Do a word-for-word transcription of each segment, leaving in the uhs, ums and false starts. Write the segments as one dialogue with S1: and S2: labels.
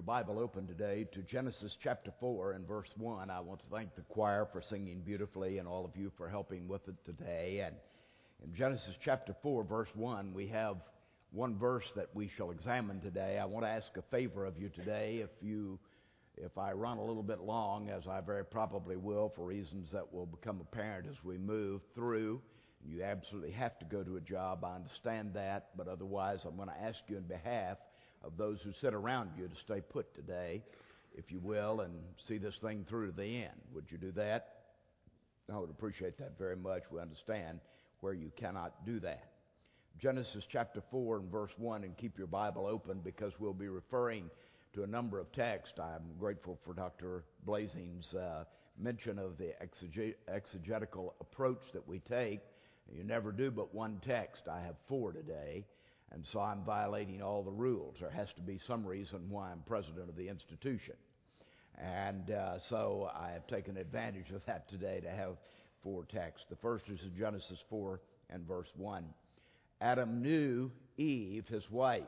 S1: Bible open today to Genesis chapter four and verse one. I want to thank the choir for singing beautifully and all of you for helping with it today. And in Genesis chapter four, verse one, we have one verse that we shall examine today. I want to ask a favor of you today. If you, if I run a little bit long, as I very probably will for reasons that will become apparent as we move through, you absolutely have to go to a job. I understand that, but otherwise I'm going to ask you on behalf of those who sit around you to stay put today, if you will, and see this thing through to the end. Would you do that? I would appreciate that very much. We understand where you cannot do that. Genesis chapter four and verse one, and keep your Bible open because we'll be referring to a number of texts. I'm grateful for Doctor Blazing's uh, mention of the exege- exegetical approach that we take. You never do but one text. I have four today. And so I'm violating all the rules. There has to be some reason why I'm president of the institution. And uh, so I have taken advantage of that today to have four texts. The first is in Genesis four and verse one. Adam knew Eve, his wife,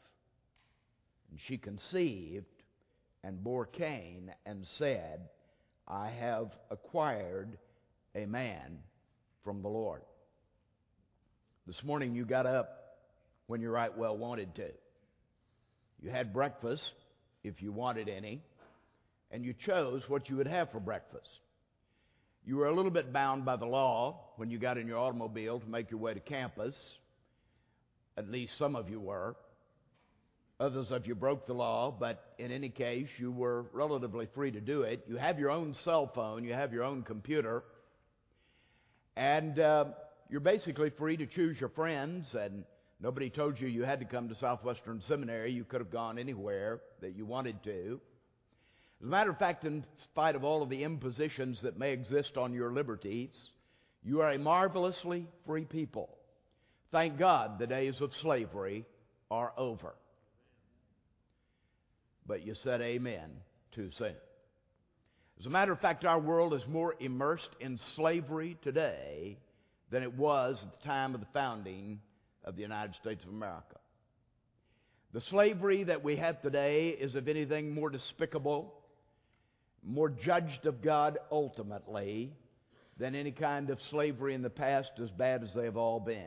S1: and she conceived and bore Cain and said, I have acquired a man from the Lord. This morning you got up when you right well wanted to. You had breakfast, if you wanted any, and you chose what you would have for breakfast. You were a little bit bound by the law when you got in your automobile to make your way to campus. At least some of you were. Others of you broke the law, but in any case, you were relatively free to do it. You have your own cell phone, you have your own computer, and uh, you're basically free to choose your friends, and nobody told you you had to come to Southwestern Seminary. You could have gone anywhere that you wanted to. As a matter of fact, in spite of all of the impositions that may exist on your liberties, you are a marvelously free people. Thank God the days of slavery are over. But you said amen too soon. As a matter of fact, our world is more immersed in slavery today than it was at the time of the founding of the United States of America. The slavery that we have today is, if anything, more despicable, more judged of God ultimately than any kind of slavery in the past, as bad as they have all been.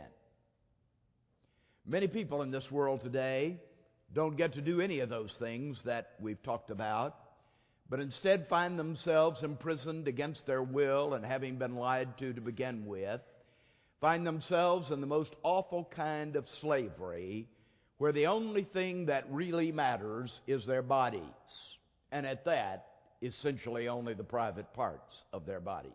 S1: Many people in this world today don't get to do any of those things that we've talked about, but instead find themselves imprisoned against their will and having been lied to to begin with, find themselves in the most awful kind of slavery where the only thing that really matters is their bodies, and at that, essentially only the private parts of their bodies.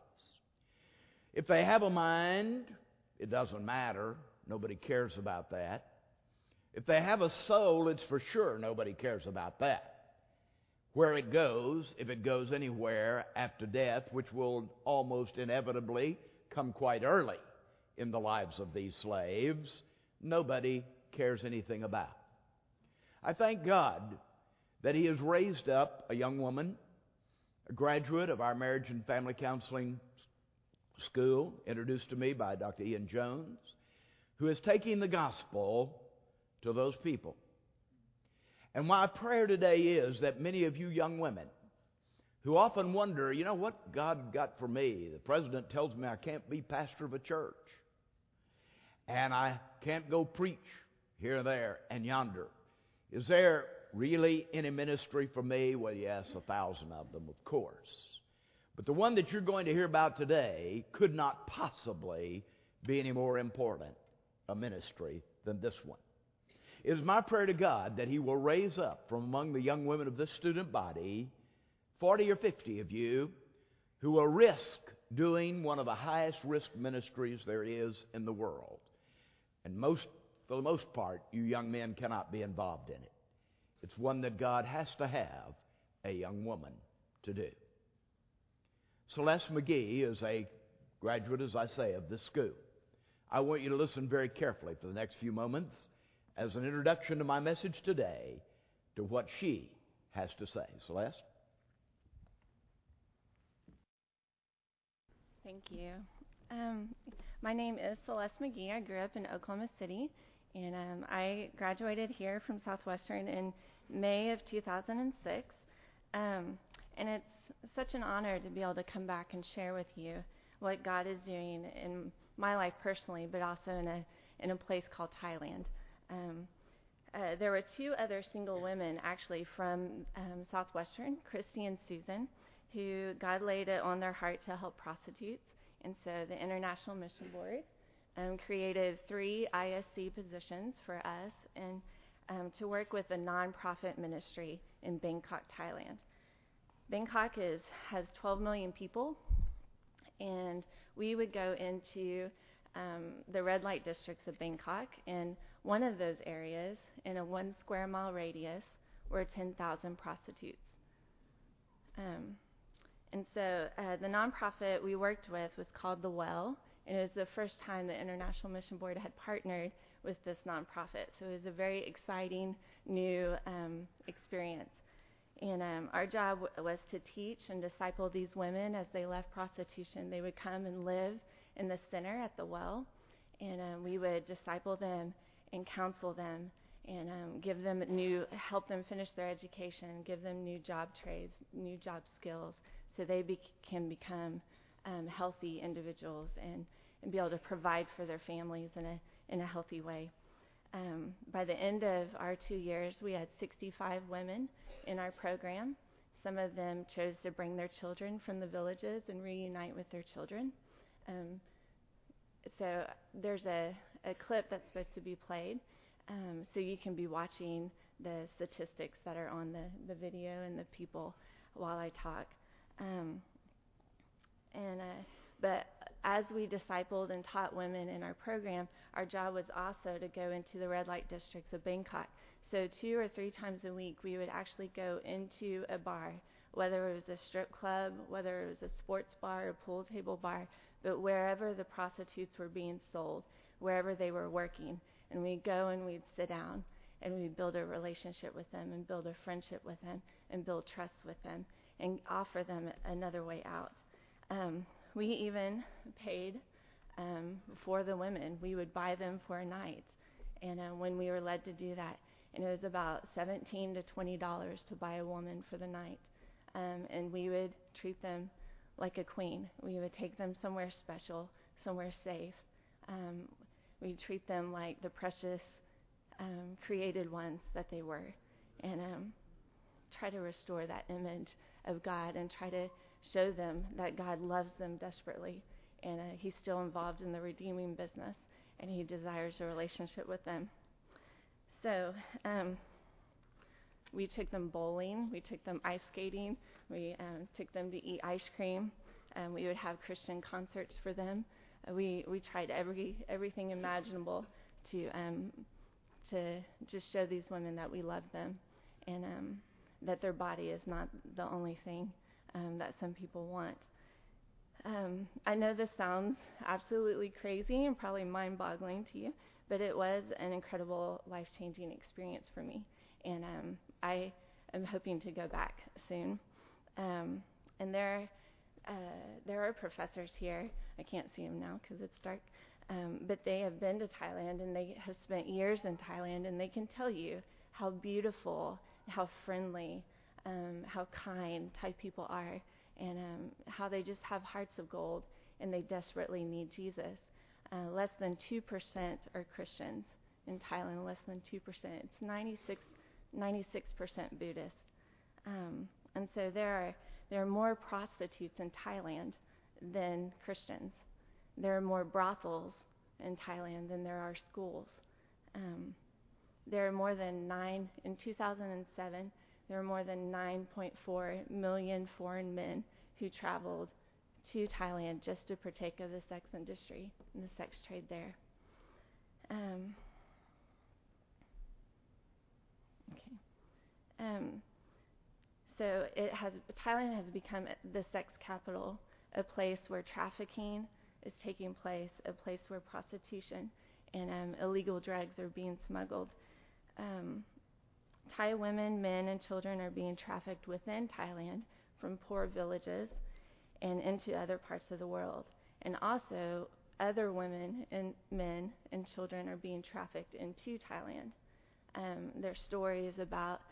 S1: If they have a mind, it doesn't matter. Nobody cares about that. If they have a soul, it's for sure nobody cares about that. Where it goes, if it goes anywhere after death, which will almost inevitably come quite early in the lives of these slaves, nobody cares anything about. I thank God that He has raised up a young woman, a graduate of our marriage and family counseling school, introduced to me by Doctor Ian Jones, who is taking the gospel to those people. And my prayer today is that many of you young women who often wonder, you know what God got for me? The president tells me I can't be pastor of a church, and I can't go preach here, there, and yonder. Is there really any ministry for me? Well, yes, a thousand of them, of course. But the one that you're going to hear about today could not possibly be any more important a ministry than this one. It is my prayer to God that He will raise up from among the young women of this student body forty or fifty of you who will risk doing one of the highest risk ministries there is in the world. And most, for the most part, you young men cannot be involved in it. It's one that God has to have a young woman to do. Celeste McGee is a graduate, as I say, of this school. I want you to listen very carefully for the next few moments as an introduction to my message today to what she has to say. Celeste?
S2: Thank you. Um, my name is Celeste McGee. I grew up in Oklahoma City, and um, I graduated here from Southwestern in May of two thousand six. Um, and it's such an honor to be able to come back and share with you what God is doing in my life personally, but also in a in a place called Thailand. Um, uh, there were two other single women actually from um, Southwestern, Christy and Susan, who God laid it on their heart to help prostitutes. And so the International Mission Board um, created three I S C positions for us and um, to work with a nonprofit ministry in Bangkok, Thailand. Bangkok is has twelve million people, and we would go into um, the red light districts of Bangkok, and one of those areas, in a one square mile radius, were ten thousand prostitutes. Um, and so uh, the nonprofit we worked with was called The Well, and it was the first time the International Mission Board had partnered with this nonprofit. So it was a very exciting new um, experience. And um, our job w- was to teach and disciple these women as they left prostitution. They would come and live in the center at the well, and um, we would disciple them and counsel them and um, give them new, help them finish their education, give them new job trades, new job skills, so they be- can become um, healthy individuals and, and be able to provide for their families in a in a healthy way. Um, by the end of our two years, we had sixty-five women in our program. Some of them chose to bring their children from the villages and reunite with their children. Um, so there's a, a clip that's supposed to be played, um, so you can be watching the statistics that are on the, the video and the people while I talk. Um, and uh, but as we discipled and taught women in our program, our job was also to go into the red light districts of Bangkok. So two or three times a week, we would actually go into a bar, whether it was a strip club, whether it was a sports bar, a pool table bar, but wherever the prostitutes were being sold, wherever they were working. And we'd go and we'd sit down and we'd build a relationship with them and build a friendship with them and build trust with them and offer them another way out. Um, we even paid um, for the women. We would buy them for a night, and uh, when we were led to do that, and it was about seventeen to twenty dollars to buy a woman for the night, um, and we would treat them like a queen. We would take them somewhere special, somewhere safe. Um, we'd treat them like the precious um, created ones that they were, and um, try to restore that image of God and try to show them that God loves them desperately, and uh, He's still involved in the redeeming business, and He desires a relationship with them. So um, we took them bowling, we took them ice skating, we um, took them to eat ice cream, and we would have Christian concerts for them. Uh, we we tried every everything imaginable to um, to just show these women that we love them, and um, that their body is not the only thing Um, that some people want. Um, I know this sounds absolutely crazy and probably mind-boggling to you, but it was an incredible life-changing experience for me, and um, I am hoping to go back soon. Um, and there, uh, there are professors here. I can't see them now because it's dark, um, but they have been to Thailand and they have spent years in Thailand, and they can tell you how beautiful, how friendly, Um, how kind Thai people are, and um, how they just have hearts of gold, and they desperately need Jesus. Uh, less than two percent are Christians in Thailand, less than two percent. It's ninety-six percent Buddhist. Um, and so there are, there are more prostitutes in Thailand than Christians. There are more brothels in Thailand than there are schools. Um, there are more than nine, in two thousand seven, there were more than nine point four million foreign men who traveled to Thailand just to partake of the sex industry and the sex trade there. Um, okay. Um, so it has Thailand has become the sex capital, a place where trafficking is taking place, a place where prostitution and um, illegal drugs are being smuggled. Um, Thai women, men, and children are being trafficked within Thailand from poor villages and into other parts of the world. And also, other women and men and children are being trafficked into Thailand. Um, there are stories about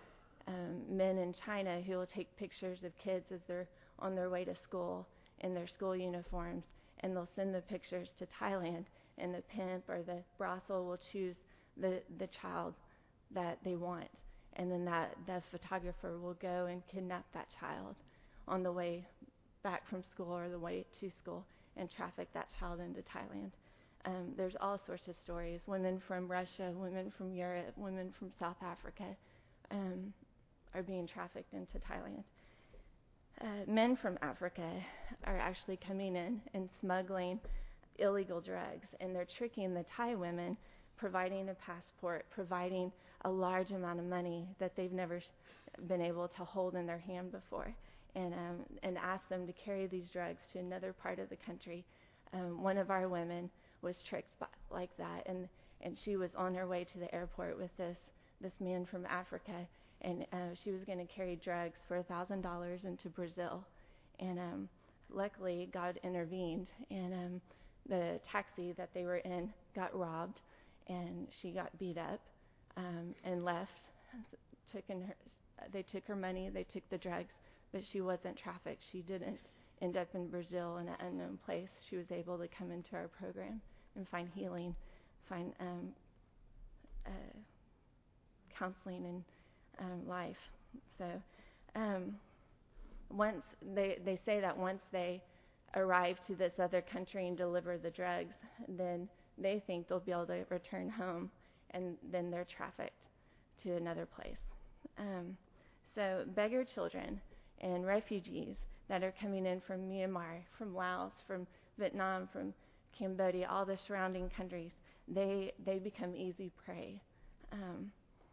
S2: um, men in China who will take pictures of kids as they're on their way to school in their school uniforms, and they'll send the pictures to Thailand, and the pimp or the brothel will choose the, the child that they want. And then that, that photographer will go and kidnap that child on the way back from school or the way to school and traffic that child into Thailand. Um, there's all sorts of stories. Women from Russia, women from Europe, women from South Africa um, are being trafficked into Thailand. Uh, men from Africa are actually coming in and smuggling illegal drugs, and they're tricking the Thai women, providing a passport, providing a large amount of money that they've never been able to hold in their hand before, and um, and ask them to carry these drugs to another part of the country. Um, one of our women was tricked by, like that, and, and she was on her way to the airport with this this man from Africa, and uh, she was going to carry drugs for a thousand dollars into Brazil, and um, luckily God intervened, and um, the taxi that they were in got robbed, and she got beat up um, and left. Took in her, they took her money, they took the drugs, but she wasn't trafficked. She didn't end up in Brazil in an unknown place. She was able to come into our program and find healing, find um, uh, counseling and um, life. So um, once they they say that once they arrive to this other country and deliver the drugs, then they think they'll be able to return home, and then they're trafficked to another place. Um, so beggar children and refugees that are coming in from Myanmar, from Laos, from Vietnam, from Cambodia, all the surrounding countries, they they become easy prey. Um,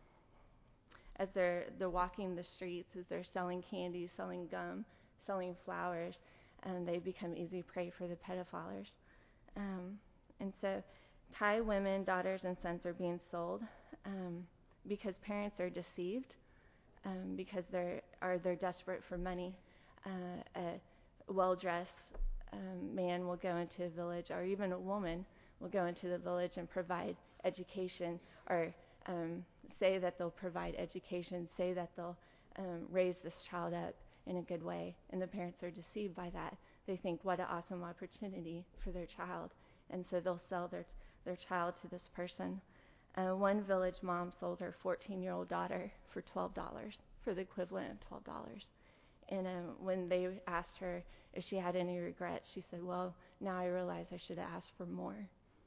S2: as they're they're walking the streets, as they're selling candy, selling gum, selling flowers, and they become easy prey for the pedophiles. Um, and so Thai women, daughters, and sons are being sold um, because parents are deceived, um, because they're are they're desperate for money. Uh, a well-dressed um, man will go into a village, or even a woman will go into the village and provide education, or um, say that they'll provide education, say that they'll um, raise this child up in a good way, and the parents are deceived by that. They think, what an awesome opportunity for their child, and so they'll sell their their child to this person. Uh, one village mom sold her fourteen-year-old daughter for twelve dollars, for the equivalent of twelve dollars. And um, when they asked her if she had any regrets, she said, well, now I realize I should have asked for more.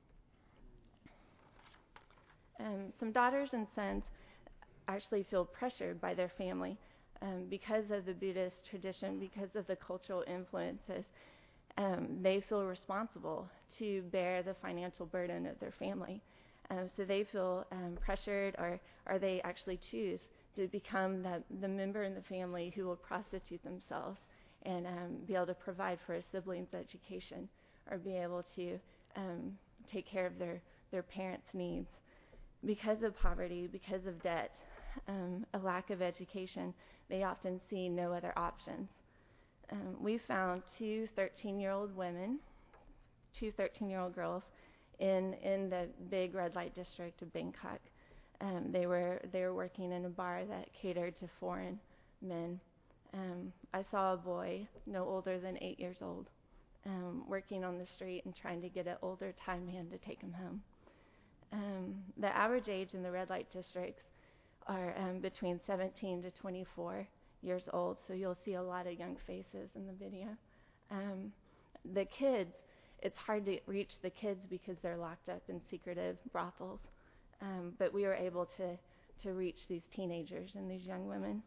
S2: Um, some daughters and sons actually feel pressured by their family um, because of the Buddhist tradition, because of the cultural influences. Um, they feel responsible to bear the financial burden of their family. Um, so they feel um, pressured, or, or they actually choose to become the, the member in the family who will prostitute themselves and um, be able to provide for a sibling's education, or be able to um, take care of their, their parents' needs. Because of poverty, because of debt, um, a lack of education, they often see no other options. Um, we found two thirteen-year-old women, two thirteen-year-old girls in, in the big red light district of Bangkok. Um, they were they were working in a bar that catered to foreign men. Um, I saw a boy no older than eight years old um, working on the street and trying to get an older Thai man to take him home. Um, the average age in the red light districts are um, between seventeen to twenty-four years old, so you'll see a lot of young faces in the video. Um, the kids, it's hard to reach the kids because they're locked up in secretive brothels. Um, but we were able to, to reach these teenagers and these young women.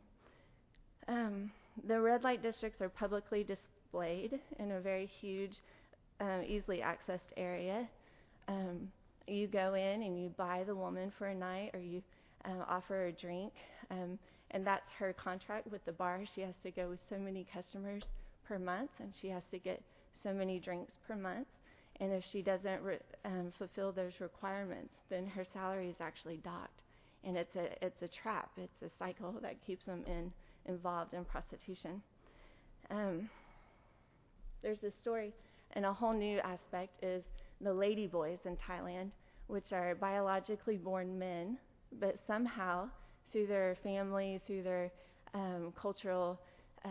S2: Um, the red light districts are publicly displayed in a very huge, uh, easily accessed area. Um, you go in and you buy the woman for a night, or you uh, offer her a drink, um, and that's her contract with the bar. She has to go with so many customers per month, and she has to get so many drinks per month. And if she doesn't re- um, fulfill those requirements, then her salary is actually docked. And it's a it's a trap. It's a cycle that keeps them in involved in prostitution. Um, there's a story, and a whole new aspect is the lady boys in Thailand, which are biologically born men, but somehow through their family, through their um, cultural uh,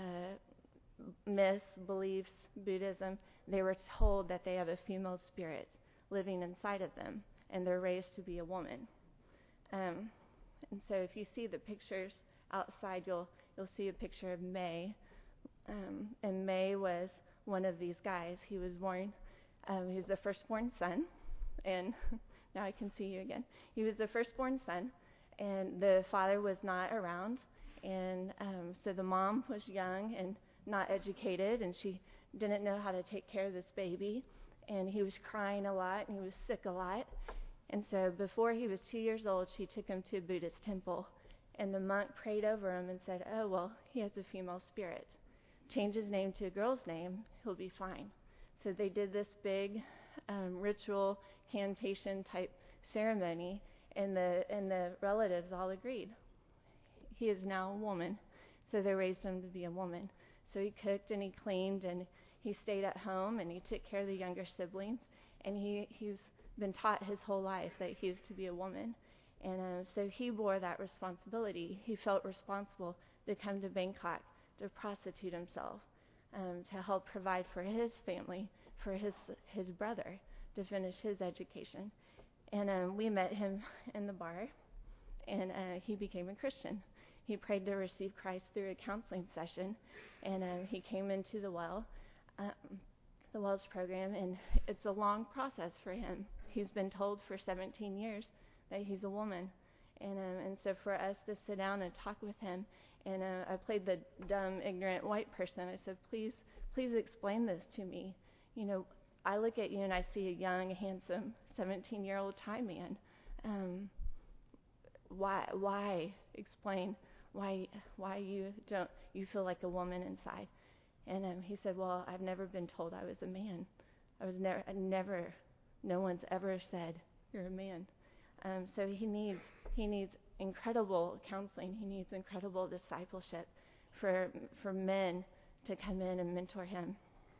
S2: myths, beliefs, Buddhism, they were told that they have a female spirit living inside of them, and they're raised to be a woman. Um, and so if you see the pictures outside, you'll you'll see a picture of May. Um, and May was one of these guys. He was born, um, he was the firstborn son, and now I can see you again. He was the firstborn son, and the father was not around, and um, so the mom was young and not educated, and she didn't know how to take care of this baby, and he was crying a lot, and he was sick a lot. And so before he was two years old, she took him to a Buddhist temple, and the monk prayed over him and said, oh, well, he has a female spirit. Change his name to a girl's name, he'll be fine. So they did this big um, ritual, cantation type ceremony, and the and the relatives all agreed. He is now a woman, so they raised him to be a woman. So he cooked and he cleaned and he stayed at home and he took care of the younger siblings, and he, he's been taught his whole life that he is to be a woman. And uh, so he bore that responsibility. He felt responsible to come to Bangkok to prostitute himself, um, to help provide for his family, for his his brother, to finish his education. And um, we met him in the bar, and uh, he became a Christian. He prayed to receive Christ through a counseling session, and uh, he came into the well, um, the WELS program, and it's a long process for him. He's been told for seventeen years that he's a woman, and um, and so for us to sit down and talk with him, and uh, I played the dumb, ignorant white person. I said, please, please explain this to me. You know, I look at you and I see a young, handsome, seventeen-year-old Thai man. Um, why, why explain why, why you don't, you feel like a woman inside? And um, he said, well, I've never been told I was a man. I was never, I never, no one's ever said you're a man. Um, so he needs, he needs incredible counseling. He needs incredible discipleship for for men to come in and mentor him.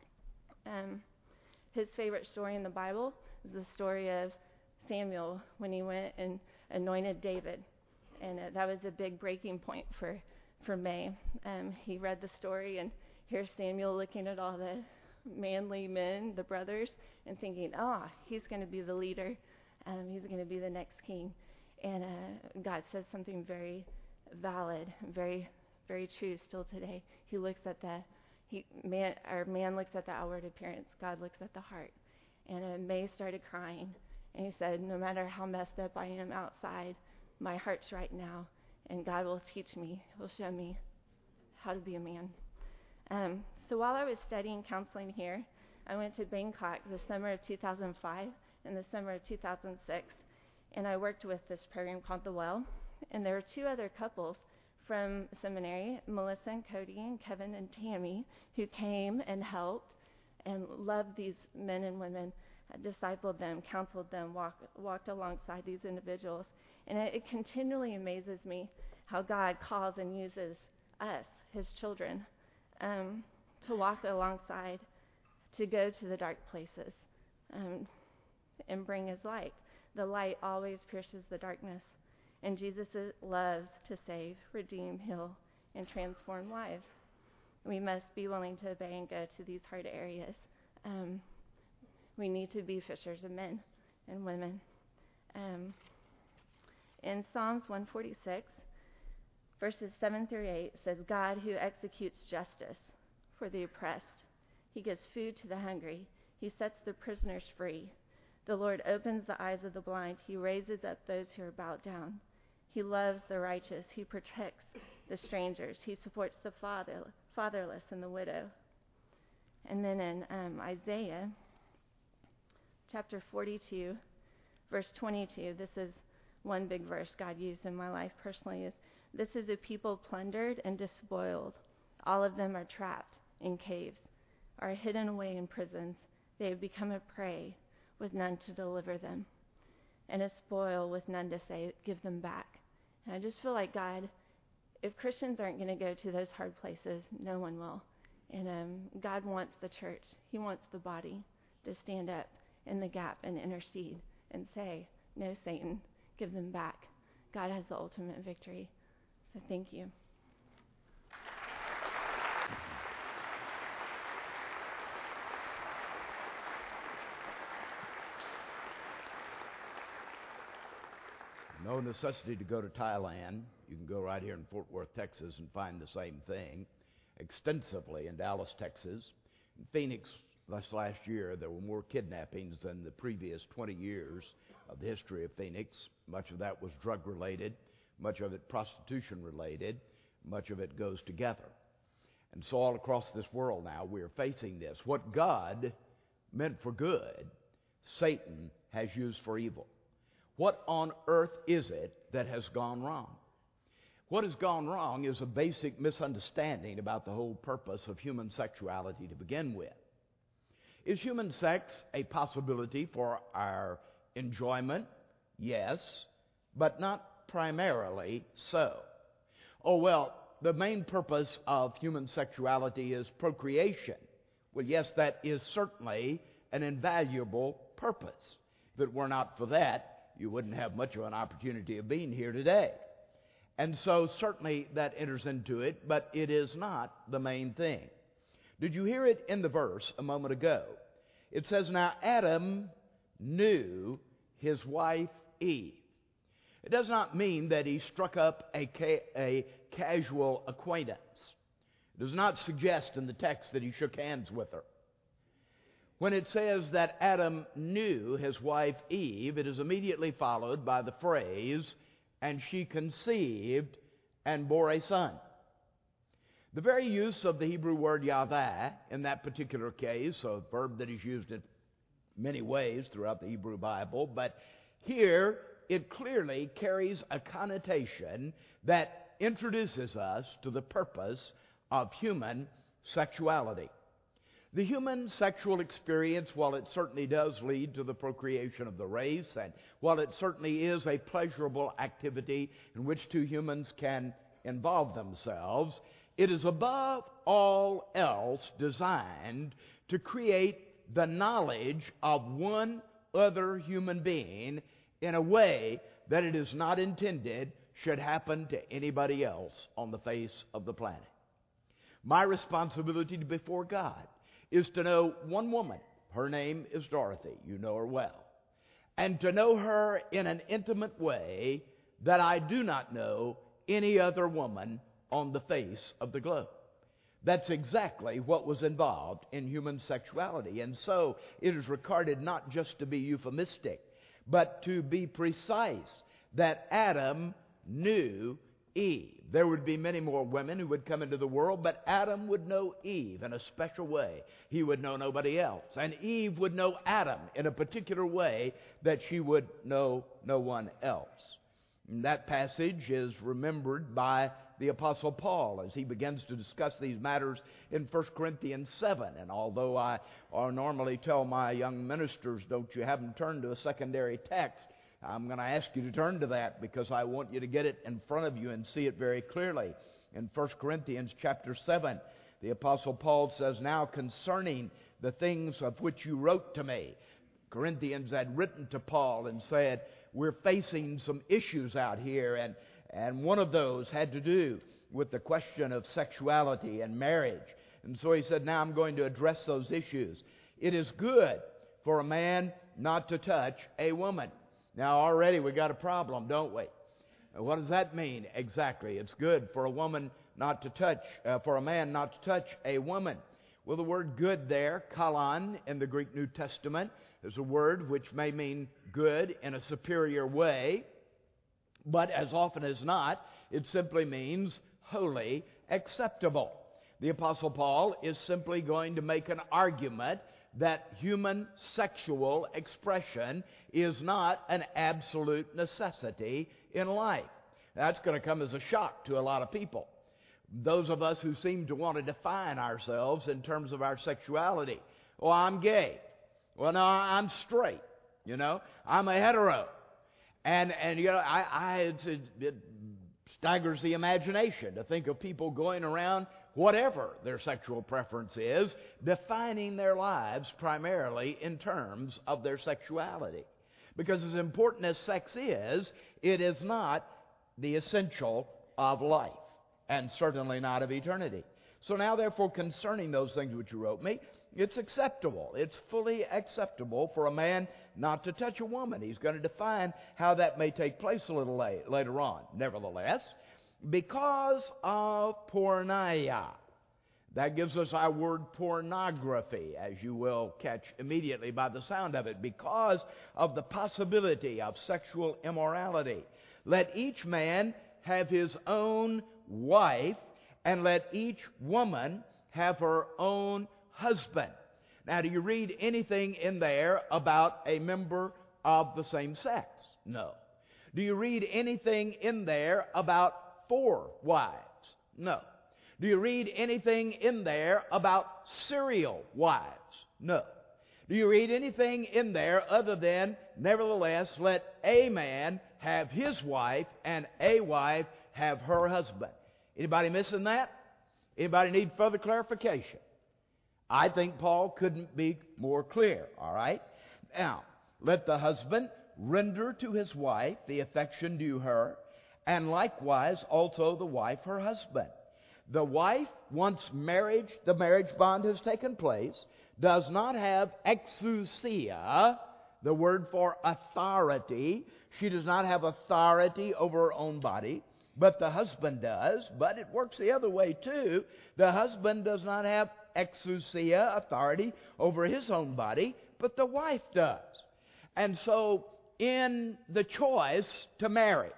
S2: Um, his favorite story in the Bible is the story of Samuel when he went and anointed David, and uh, that was a big breaking point for for May. Um, he read the story, and here's Samuel looking at all the manly men, the brothers, and thinking, ah, oh, he's going to be the leader. Um, he's going to be the next king. And uh, God says something very valid, very, very true still today. He looks at the, he man, or man looks at the outward appearance. God looks at the heart. And uh, May started crying, and he said, no matter how messed up I am outside, my heart's right now, and God will teach me. He'll show me how to be a man. Um, so while I was studying counseling here, I went to Bangkok the summer of two thousand five and the summer of two thousand six. And I worked with this program called The Well. And there were two other couples from seminary, Melissa and Cody and Kevin and Tammy, who came and helped and loved these men and women, uh, discipled them, counseled them, walk, walked alongside these individuals. And it, it continually amazes me how God calls and uses us, his children, um, to walk alongside, to go to the dark places, um, and bring his light. The light always pierces the darkness, and Jesus loves to save, redeem, heal, and transform lives. We must be willing to obey and go to these hard areas. Um, we need to be fishers of men and women. Um, in Psalms one forty-six, verses seven through eight, says, God who executes justice for the oppressed. He gives food to the hungry. He sets the prisoners free. The Lord opens the eyes of the blind. He raises up those who are bowed down. He loves the righteous. He protects the strangers. He supports the father, fatherless and the widow. And then in um, Isaiah chapter forty-two, verse twenty-two, this is one big verse God used in my life personally, is, this is a people plundered and despoiled. All of them are trapped in caves, are hidden away in prisons. They have become a prey with none to deliver them, and a spoil with none to say, give them back. And I just feel like God, if Christians aren't going to go to those hard places, no one will. And um, God wants the church, he wants the body to stand up in the gap and intercede and say, no, Satan, give them back. God has the ultimate victory. So thank you.
S1: No necessity to go to Thailand. You can go right here in Fort Worth, Texas, and find the same thing extensively in Dallas, Texas. In Phoenix, last last year, there were more kidnappings than the previous twenty years of the history of Phoenix. Much of that was drug-related, much of it prostitution-related, much of it goes together. And so all across this world now, we are facing this. What God meant for good, Satan has used for evil. What on earth is it that has gone wrong? What has gone wrong is a basic misunderstanding about the whole purpose of human sexuality to begin with. Is human sex a possibility for our enjoyment? Yes, but not primarily so. Oh, well, the main purpose of human sexuality is procreation. Well, yes, that is certainly an invaluable purpose. If it were not for that, you wouldn't have much of an opportunity of being here today. And so certainly that enters into it, but it is not the main thing. Did you hear it in the verse a moment ago? It says, now Adam knew his wife Eve. It does not mean that he struck up a, ca- a casual acquaintance. It does not suggest in the text that he shook hands with her. When it says that Adam knew his wife Eve, it is immediately followed by the phrase, and she conceived and bore a son. The very use of the Hebrew word yavah in that particular case, a verb that is used in many ways throughout the Hebrew Bible, but here it clearly carries a connotation that introduces us to the purpose of human sexuality. The human sexual experience, while it certainly does lead to the procreation of the race, and while it certainly is a pleasurable activity in which two humans can involve themselves, it is above all else designed to create the knowledge of one other human being in a way that it is not intended should happen to anybody else on the face of the planet. My responsibility before God is to know one woman. Her name is Dorothy. You know her well. And to know her in an intimate way that I do not know any other woman on the face of the globe. That's exactly what was involved in human sexuality. And so it is recorded not just to be euphemistic, but to be precise, that Adam knew Eve. There would be many more women who would come into the world, but Adam would know Eve in a special way. He would know nobody else. And Eve would know Adam in a particular way that she would know no one else. And that passage is remembered by the Apostle Paul as he begins to discuss these matters in First Corinthians seven. And although I normally tell my young ministers, don't you have them turn to a secondary text, I'm going to ask you to turn to that because I want you to get it in front of you and see it very clearly. In First Corinthians chapter seven, the Apostle Paul says, now concerning the things of which you wrote to me. Corinthians had written to Paul and said, we're facing some issues out here, and, and one of those had to do with the question of sexuality and marriage. And so he said, now I'm going to address those issues. It is good for a man not to touch a woman. Now, already we got a problem, don't we? What does that mean exactly? It's good for a woman not to touch, uh, for a man not to touch a woman. Well, the word good there, kalan, in the Greek New Testament, is a word which may mean good in a superior way, but as often as not, it simply means holy, acceptable. The Apostle Paul is simply going to make an argument that human sexual expression is not an absolute necessity in life. That's going to come as a shock to a lot of people. Those of us who seem to want to define ourselves in terms of our sexuality. Oh, I'm gay. Well, no, I'm straight. You know, I'm a hetero. And, and you know, I, I it's, it, it staggers the imagination to think of people going around, whatever their sexual preference is, defining their lives primarily in terms of their sexuality. Because as important as sex is, it is not the essential of life, and certainly not of eternity. So now, therefore, concerning those things which you wrote me, it's acceptable. It's fully acceptable for a man not to touch a woman. He's going to define how that may take place a little late, later on. Nevertheless, because of porneia, that gives us our word pornography, as you will catch immediately by the sound of it. Because of the possibility of sexual immorality, let each man have his own wife, and let each woman have her own husband. Now, do you read anything in there about a member of the same sex? No. Do you read anything in there about four wives? No. Do you read anything in there about serial wives? No. Do you read anything in there other than, nevertheless, let a man have his wife and a wife have her husband? Anybody missing that? Anybody need further clarification? I think Paul couldn't be more clear, all right? Now, let the husband render to his wife the affection due her, and likewise also the wife her husband. The wife, once marriage, the marriage bond has taken place, does not have exousia, the word for authority. She does not have authority over her own body, but the husband does. But it works the other way too. The husband does not have exousia, authority over his own body, but the wife does. And so, in the choice to marry,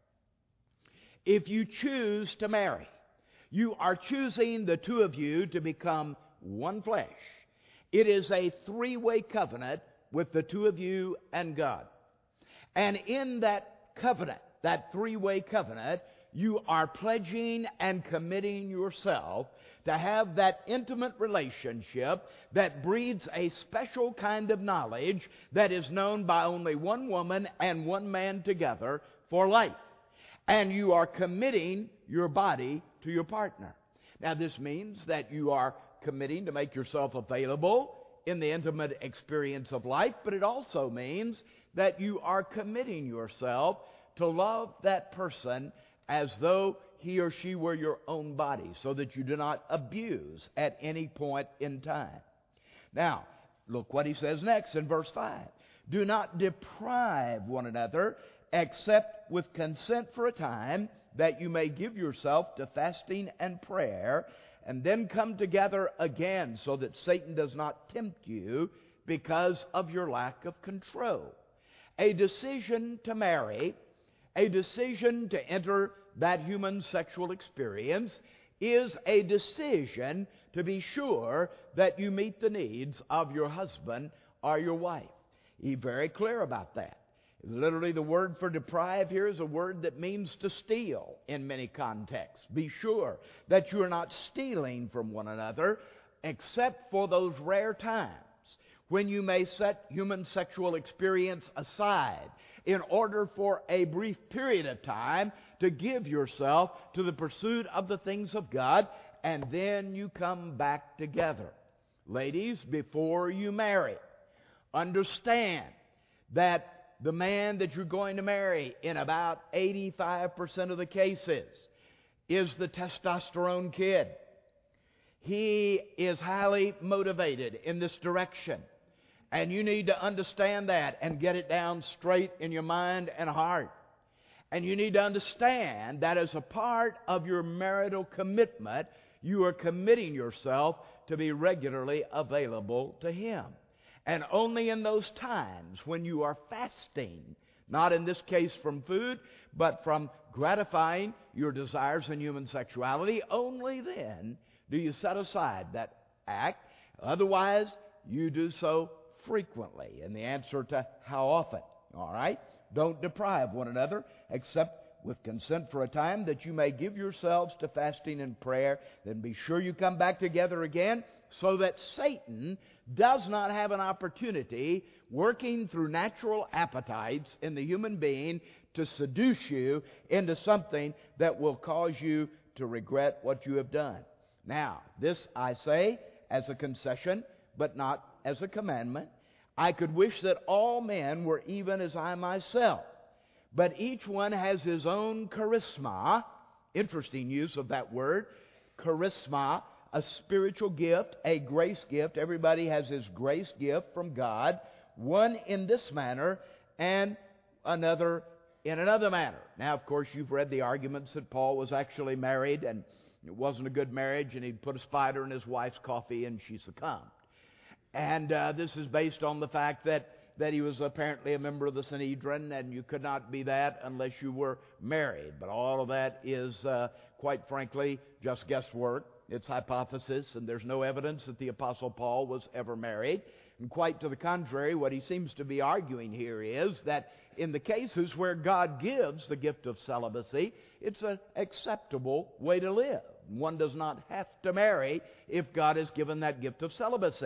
S1: if you choose to marry, you are choosing the two of you to become one flesh. It is a three-way covenant with the two of you and God. And in that covenant, that three-way covenant, you are pledging and committing yourself to have that intimate relationship that breeds a special kind of knowledge that is known by only one woman and one man together for life. And you are committing your body to your partner. Now, this means that you are committing to make yourself available in the intimate experience of life, but it also means that you are committing yourself to love that person as though he or she were your own body, so that you do not abuse at any point in time. Now, look what he says next in verse five. Do not deprive one another, except with consent for a time, that you may give yourself to fasting and prayer, and then come together again, so that Satan does not tempt you because of your lack of control. A decision to marry, a decision to enter that human sexual experience, is a decision to be sure that you meet the needs of your husband or your wife. He's very clear about that. Literally, the word for deprive here is a word that means to steal in many contexts. Be sure that you are not stealing from one another, except for those rare times when you may set human sexual experience aside in order for a brief period of time to give yourself to the pursuit of the things of God, and then you come back together. Ladies, before you marry, understand that the man that you're going to marry, in about eighty-five percent of the cases, is the testosterone kid. He is highly motivated in this direction. And you need to understand that and get it down straight in your mind and heart. And you need to understand that as a part of your marital commitment, you are committing yourself to be regularly available to him. And only in those times when you are fasting, not in this case from food, but from gratifying your desires in human sexuality, only then do you set aside that act. Otherwise, you do so frequently. And the answer to how often, all right? Don't deprive one another, except with consent for a time, that you may give yourselves to fasting and prayer. Then be sure you come back together again, so that Satan does not have an opportunity, working through natural appetites in the human being, to seduce you into something that will cause you to regret what you have done. Now, this I say as a concession, but not as a commandment. I could wish that all men were even as I myself, but each one has his own charisma Interesting use of that word, charisma, a spiritual gift, a grace gift. Everybody has his grace gift from God, one in this manner and another in another manner. Now, of course, you've read the arguments that Paul was actually married and it wasn't a good marriage, and he'd put a spider in his wife's coffee and she succumbed. And uh, this is based on the fact that, that he was apparently a member of the Sanhedrin, and you could not be that unless you were married. But all of that is, uh, quite frankly, just guesswork. It's hypothesis, and there's no evidence that the Apostle Paul was ever married. And quite to the contrary, what he seems to be arguing here is that in the cases where God gives the gift of celibacy, it's an acceptable way to live. One does not have to marry if God has given that gift of celibacy.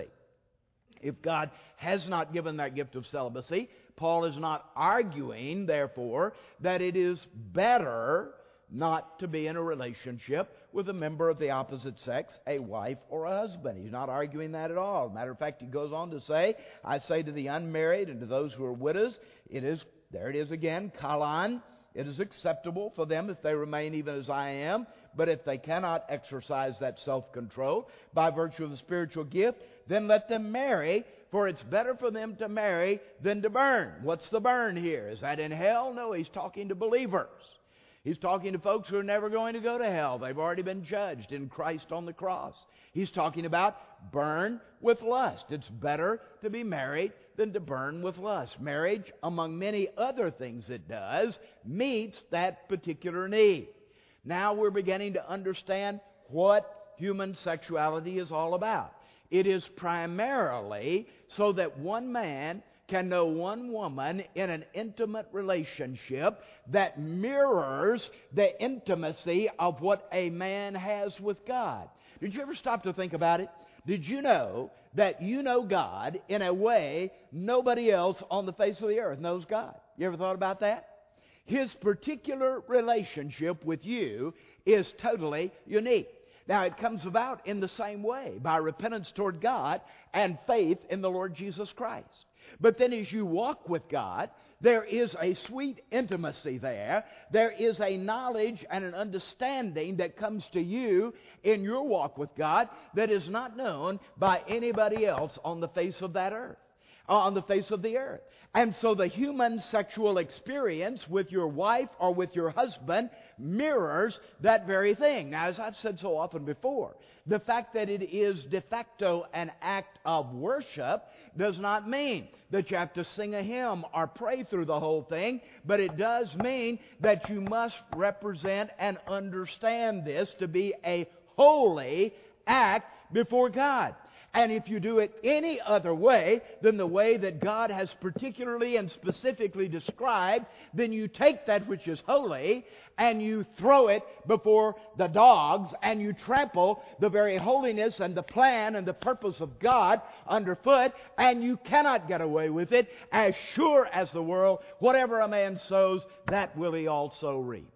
S1: If God has not given that gift of celibacy, Paul is not arguing, therefore, that it is better not to be in a relationship with a member of the opposite sex, a wife or a husband. He's not arguing that at all. Matter of fact, he goes on to say, I say to the unmarried and to those who are widows, it is, there it is again, kalan, it is acceptable for them if they remain even as I am, but if they cannot exercise that self-control by virtue of the spiritual gift, then let them marry, for it's better for them to marry than to burn. What's the burn here? Is that in hell? No, he's talking to believers. He's talking to folks who are never going to go to hell. They've already been judged in Christ on the cross. He's talking about burn with lust. It's better to be married than to burn with lust. Marriage, among many other things it does, meets that particular need. Now we're beginning to understand what human sexuality is all about. It is primarily so that one man can know one woman in an intimate relationship that mirrors the intimacy of what a man has with God. Did you ever stop to think about it? Did you know that you know God in a way nobody else on the face of the earth knows God? You ever thought about that? His particular relationship with you is totally unique. Now, it comes about in the same way, by repentance toward God and faith in the Lord Jesus Christ. But then as you walk with God, there is a sweet intimacy there. There is a knowledge and an understanding that comes to you in your walk with God that is not known by anybody else on the face of that earth, on the face of the earth. And so the human sexual experience with your wife or with your husband mirrors that very thing. Now, as I've said so often before, the fact that it is de facto an act of worship does not mean that you have to sing a hymn or pray through the whole thing, but it does mean that you must represent and understand this to be a holy act before God. And if you do it any other way than the way that God has particularly and specifically described, then you take that which is holy and you throw it before the dogs and you trample the very holiness and the plan and the purpose of God underfoot, and you cannot get away with it. As sure as the world, whatever a man sows, that will he also reap.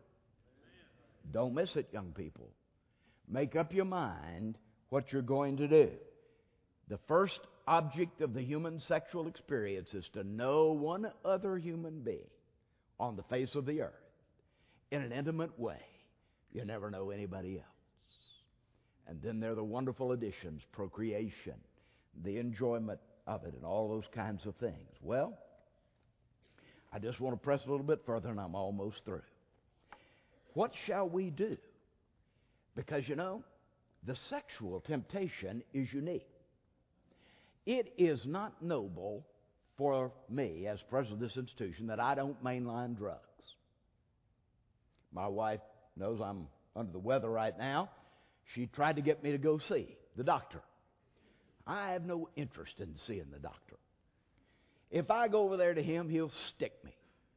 S1: Don't miss it, young people. Make up your mind what you're going to do. The first object of the human sexual experience is to know one other human being on the face of the earth in an intimate way. You never know anybody else. And then there are the wonderful additions, procreation, the enjoyment of it, and all those kinds of things. Well, I just want to press a little bit further, and I'm almost through. What shall we do? Because, you know, the sexual temptation is unique. It is not noble for me, as president of this institution, that I don't mainline drugs. My wife knows I'm under the weather right now. She tried to get me to go see the doctor. I have no interest in seeing the doctor. If I go over there to him, he'll stick me.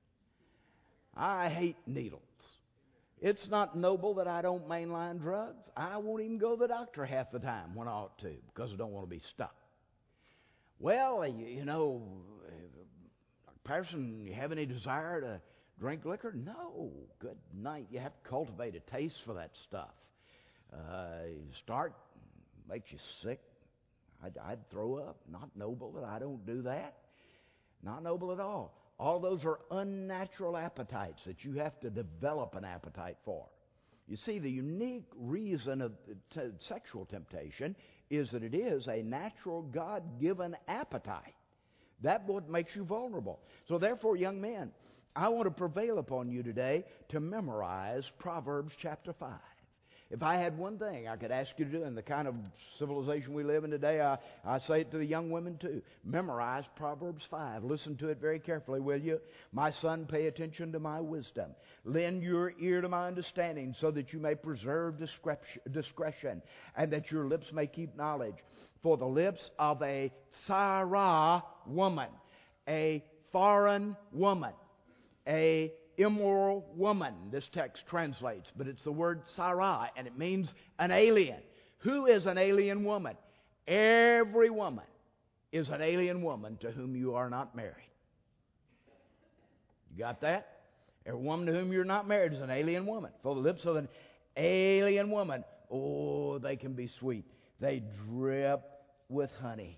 S1: I hate needles. It's not noble that I don't mainline drugs. I won't even go to the doctor half the time when I ought to, because I don't want to be stuck. Well, you, you know, Patterson, you have any desire to drink liquor? No. Good night. You have to cultivate a taste for that stuff. Uh, you start, makes you sick. I'd, I'd throw up. Not noble that I don't do that. Not noble at all. All those are unnatural appetites that you have to develop an appetite for. You see, the unique reason of t- sexual temptation is that it is a natural, God-given appetite. That's what makes you vulnerable. So therefore, young men, I want to prevail upon you today to memorize Proverbs chapter five. If I had one thing I could ask you to do in the kind of civilization we live in today, I, I say it to the young women too. Memorize Proverbs five. Listen to it very carefully, will you? My son, pay attention to my wisdom. Lend your ear to my understanding so that you may preserve discretion and that your lips may keep knowledge. For the lips of a Sarah woman, a foreign woman, a immoral woman, this text translates, but it's the word Sarah, and it means an alien. Who is an alien woman? Every woman is an alien woman to whom you are not married. You got that? Every woman to whom you're not married is an alien woman. For the lips of an alien woman, oh, they can be sweet. They drip with honey.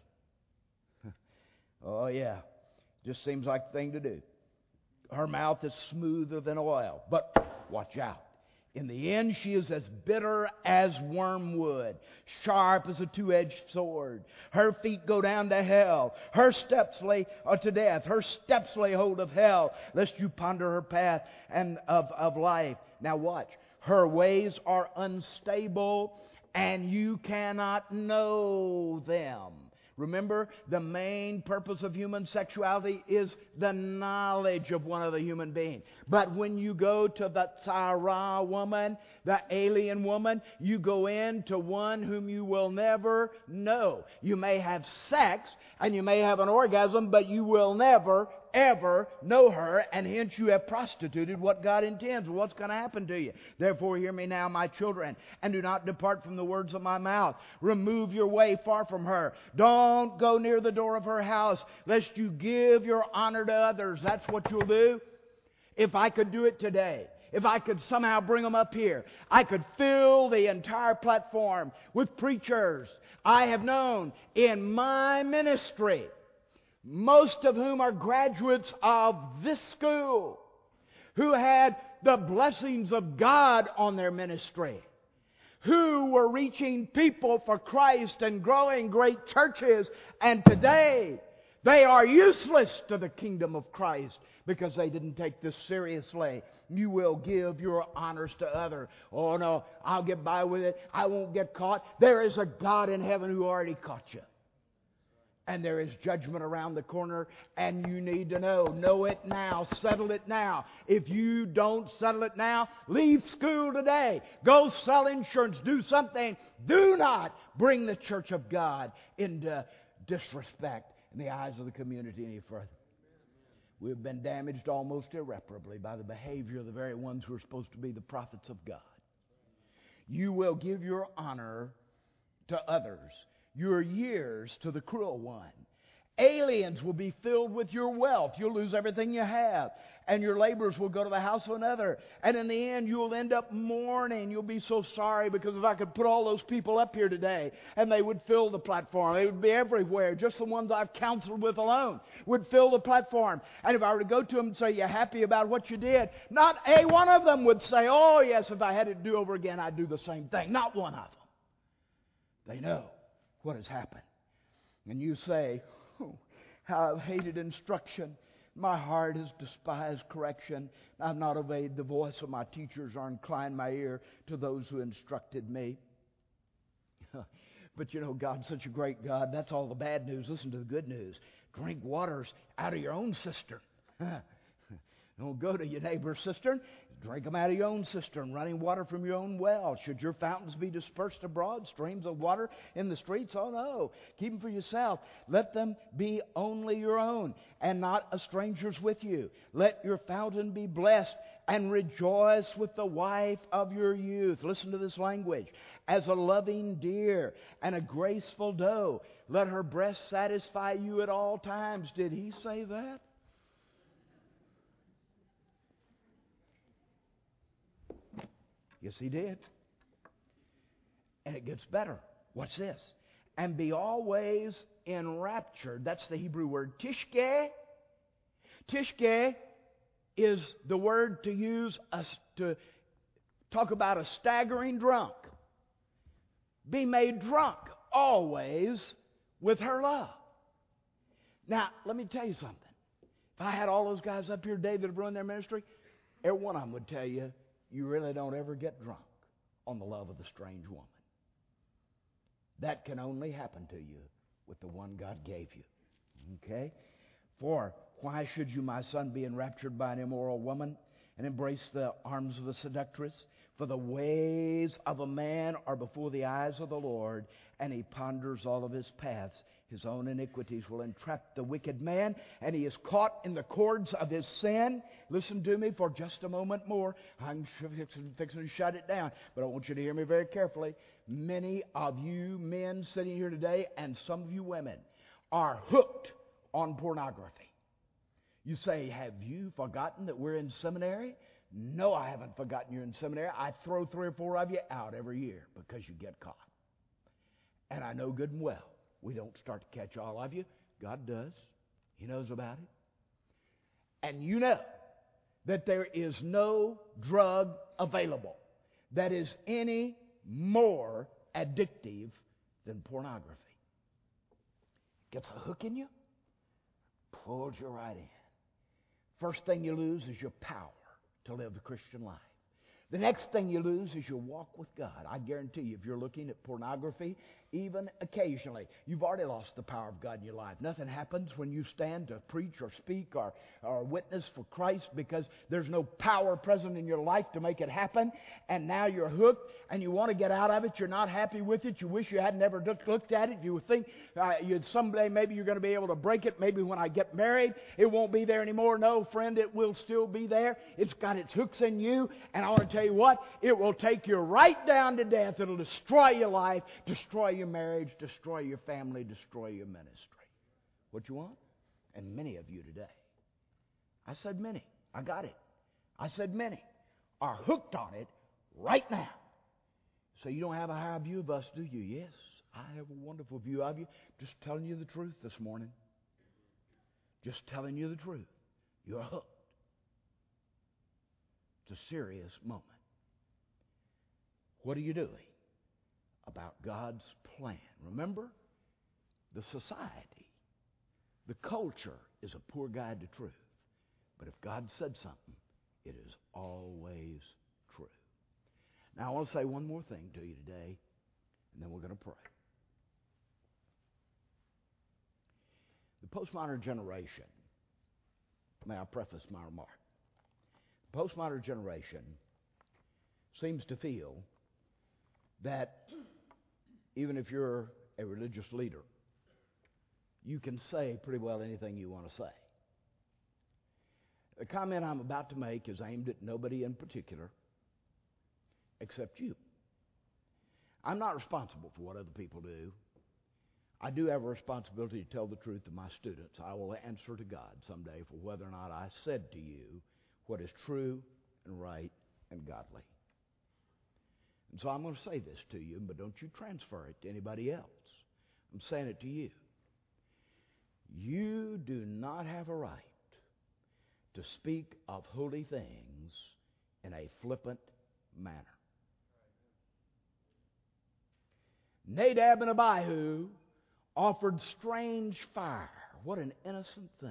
S1: Oh, yeah. Just seems like the thing to do. Her mouth is smoother than oil. But watch out. In the end, she is as bitter as wormwood, sharp as a two-edged sword. Her feet go down to hell. Her steps lay uh, to death. Her steps lay hold of hell, lest you ponder her path and of, of life. Now watch. Her ways are unstable, and you cannot know them. Remember, the main purpose of human sexuality is the knowledge of one other human being. But when you go to the Sarah woman, the alien woman, you go into one whom you will never know. You may have sex and you may have an orgasm, but you will never, ever know her, and hence you have prostituted what God intends. What's going to happen to you? Therefore, hear me now, my children, and do not depart from the words of my mouth. Remove your way far from her. Don't go near the door of her house, lest you give your honor to others. That's what you'll do. If I could do it today, if I could somehow bring them up here, I could fill the entire platform with preachers I have known in my ministry, most of whom are graduates of this school, who had the blessings of God on their ministry, who were reaching people for Christ and growing great churches, and today they are useless to the kingdom of Christ because they didn't take this seriously. You will give your honors to others. Oh no, I'll get by with it. I won't get caught. There is a God in heaven who already caught you. And there is judgment around the corner, and you need to know. Know it now. Settle it now. If you don't settle it now, leave school today. Go sell insurance. Do something. Do not bring the church of God into disrespect in the eyes of the community any further. We've been damaged almost irreparably by the behavior of the very ones who are supposed to be the prophets of God. You will give your honor to others, your years to the cruel one. Aliens will be filled with your wealth. You'll lose everything you have. And your laborers will go to the house of another. And in the end, you'll end up mourning. You'll be so sorry, because if I could put all those people up here today and they would fill the platform, they would be everywhere. Just the ones I've counseled with alone would fill the platform. And if I were to go to them and say, "You happy about what you did?" not a one of them would say, "Oh yes, if I had it to do over again, I'd do the same thing." Not one of them. They know what has happened. And you say, "Oh, how I've hated instruction. My heart has despised correction. I've not obeyed the voice of my teachers or inclined my ear to those who instructed me." But you know, God's such a great God. That's all the bad news. Listen to the good news. Drink waters out of your own cistern. Don't go to your neighbor's cistern. Drink them out of your own cistern, running water from your own well. Should your fountains be dispersed abroad, streams of water in the streets? Oh no. Keep them for yourself. Let them be only your own, and not a stranger's with you. Let your fountain be blessed, and rejoice with the wife of your youth. Listen to this language. As a loving deer and a graceful doe, let her breast satisfy you at all times. Did he say that? Yes, he did. And it gets better. Watch this. And be always enraptured. That's the Hebrew word tishke. Tishke is the word to use us to Talk about a staggering drunk. Be made drunk always with her love. Now, let me tell you something. If I had all those guys up here today that have ruined their ministry, every one of them would tell you, you really don't ever get drunk on the love of the strange woman. That can only happen to you with the one God gave you. Okay? For why should you, my son, be enraptured by an immoral woman and embrace the arms of a seductress? For the ways of a man are before the eyes of the Lord, and he ponders all of his paths. His own iniquities will entrap the wicked man, and he is caught in the cords of his sin. Listen to me for just a moment more. I'm fixing to shut it down, but I want you to hear me very carefully. Many of you men sitting here today, and some of you women, are hooked on pornography. You say, have you forgotten that we're in seminary? No, I haven't forgotten you're in seminary. I throw three or four of you out every year because you get caught. And I know good and well, we don't start to catch all of you. God does. He knows about it. And you know that there is no drug available that is any more addictive than pornography. Gets a hook in you, pulls you right in. First thing you lose is your power to live the Christian life. The next thing you lose is your walk with God. I guarantee you, if you're looking at pornography, even occasionally, you've already lost the power of God in your life. Nothing happens when you stand to preach or speak or, or witness for Christ because there's no power present in your life to make it happen. And now you're hooked and you want to get out of it. You're not happy with it. You wish you hadn't ever looked at it. You think uh, you'd someday maybe you're going to be able to break it. Maybe when I get married, it won't be there anymore. No, friend, it will still be there. It's got its hooks in you. And I want to tell you what, it will take you right down to death. It'll destroy your life, destroy your marriage, destroy your family, destroy your ministry. What you want? And many of you today, I said many, I got it. I said many are hooked on it right now. So you don't have a high view of us, do you? Yes, I have a wonderful view of you. Just telling you the truth this morning. Just telling you the truth. You're hooked. It's a serious moment. What are you doing about God's plan? Remember, the society, the culture is a poor guide to truth. But if God said something, it is always true. Now, I want to say one more thing to you today, and then we're going to pray. The postmodern generation, may I preface my remark? The postmodern generation seems to feel that even if you're a religious leader, you can say pretty well anything you want to say. The comment I'm about to make is aimed at nobody in particular except you. I'm not responsible for what other people do. I do have a responsibility to tell the truth to my students. I will answer to God someday for whether or not I said to you what is true and right and godly. And so I'm going to say this to you, but don't you transfer it to anybody else. I'm saying it to you. You do not have a right to speak of holy things in a flippant manner. Nadab and Abihu offered strange fire. What an innocent thing.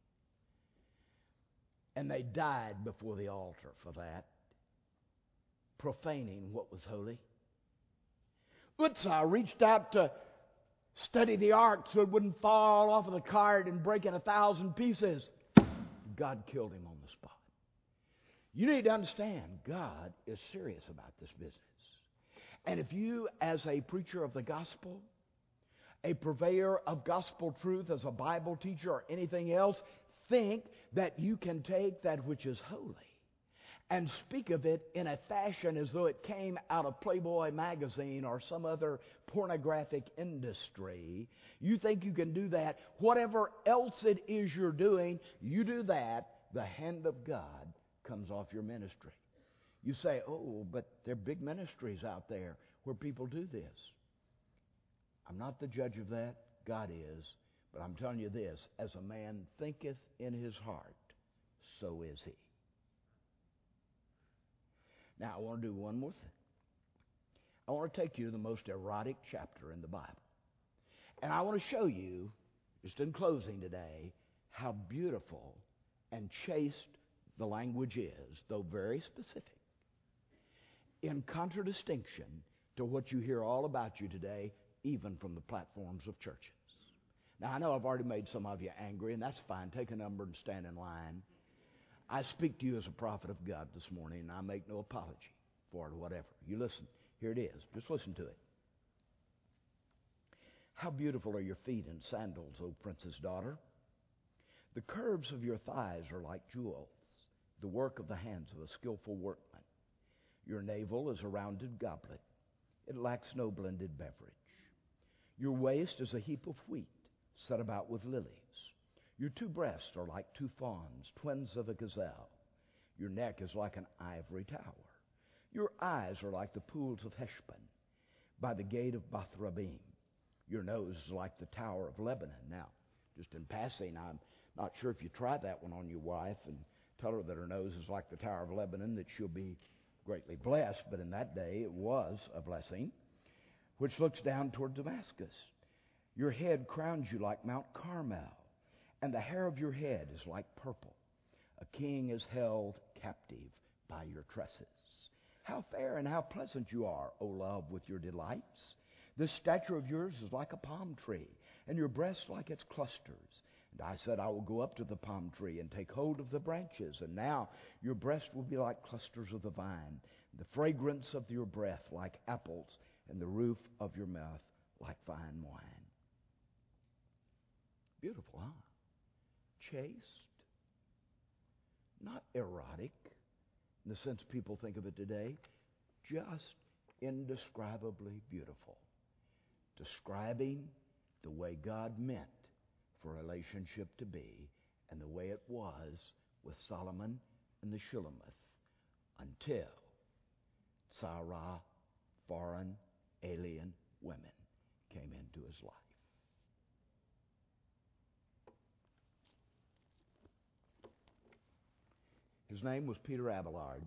S1: And they died before the altar for that, profaning what was holy. Uzzah reached out to study the ark so it wouldn't fall off of the cart and break in a thousand pieces. God killed him on the spot. You need to understand, God is serious about this business. And if you, as a preacher of the gospel, a purveyor of gospel truth, as a Bible teacher or anything else, think that you can take that which is holy and speak of it in a fashion as though it came out of Playboy magazine or some other pornographic industry, you think you can do that. Whatever else it is you're doing, you do that, the hand of God comes off your ministry. You say, oh, but there are big ministries out there where people do this. I'm not the judge of that. God is. But I'm telling you this, as a man thinketh in his heart, so is he. Now, I want to do one more thing. I want to take you to the most erotic chapter in the Bible. And I want to show you, just in closing today, how beautiful and chaste the language is, though very specific, in contradistinction to what you hear all about you today, even from the platforms of churches. Now, I know I've already made some of you angry, and that's fine. Take a number and stand in line. I speak to you as a prophet of God this morning, and I make no apology for it or whatever. You listen. Here it is. Just listen to it. How beautiful are your feet in sandals, O princess daughter. The curves of your thighs are like jewels, the work of the hands of a skillful workman. Your navel is a rounded goblet. It lacks no blended beverage. Your waist is a heap of wheat, set about with lilies. Your two breasts are like two fawns, twins of a gazelle. Your neck is like an ivory tower. Your eyes are like the pools of Heshbon, by the gate of Bath-rabbim. Your nose is like the tower of Lebanon. Now, just in passing, I'm not sure if you try that one on your wife and tell her that her nose is like the tower of Lebanon, that she'll be greatly blessed. But in that day, it was a blessing, which looks down toward Damascus. Your head crowns you like Mount Carmel, and the hair of your head is like purple. A king is held captive by your tresses. How fair and how pleasant you are, O love, with your delights. This stature of yours is like a palm tree, and your breast like its clusters. And I said, I will go up to the palm tree and take hold of the branches. And now your breast will be like clusters of the vine, the fragrance of your breath like apples, and the roof of your mouth like fine wine. Beautiful, huh? Chaste, not erotic in the sense people think of it today, just indescribably beautiful, describing the way God meant for a relationship to be and the way it was with Solomon and the Shulamith until Sarah, foreign, alien women came into his life. His name was Peter Abelard.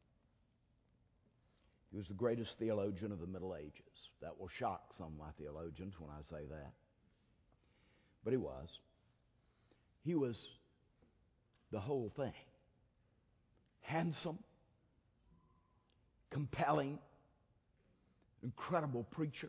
S1: He was the greatest theologian of the Middle Ages. That will shock some of my theologians when I say that. But he was. He was the whole thing. Handsome, compelling, incredible preacher.